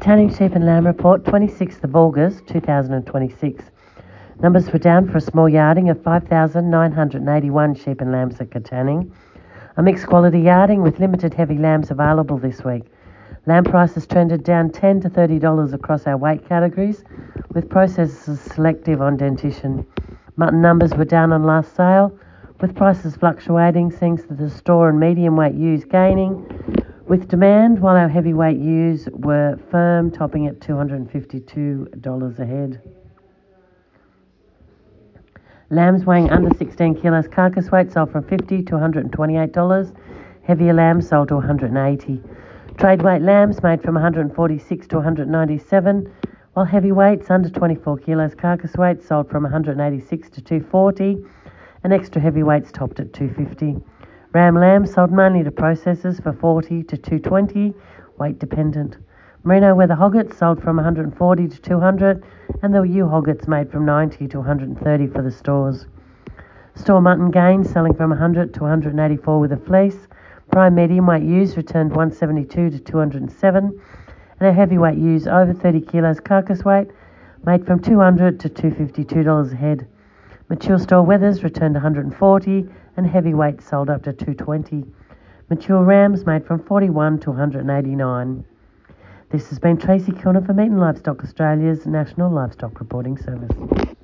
Canning Sheep and Lamb Report, 26th of August 2026. Numbers were down for a small yarding of 5,981 sheep and lambs at Katanning. A mixed quality yarding with limited heavy lambs available this week. Lamb prices trended down $10 to $30 across our weight categories, with processors selective on dentition. Mutton numbers were down on last sale, with prices fluctuating, seeing the store and medium weight ewes gaining with demand, while our heavyweight ewes were firm, topping at $252 a head. Lambs weighing under 16 kilos carcass weight sold from $50 to $128. Heavier lambs sold to $180. Trade weight lambs made from $146 to $197, while heavyweights under 24 kilos carcass weight sold from $186 to $240, and extra heavyweights topped at $250. Ram lambs sold mainly to processors for $40 to $220, weight dependent. Merino weather hoggets sold from $140 to $200, and the ewe hoggets made from $90 to $130 for the stores. Store mutton gains selling from $100 to $184 with a fleece. Prime medium weight ewes returned $172 to $207, and our heavyweight ewes over 30 kilos carcass weight made from $200 to $252 a head. Mature store wethers returned $140, and heavyweights sold up to $220. Mature rams made from $41 to $189. This has been Tracy Kilner for Meat and Livestock Australia's National Livestock Reporting Service.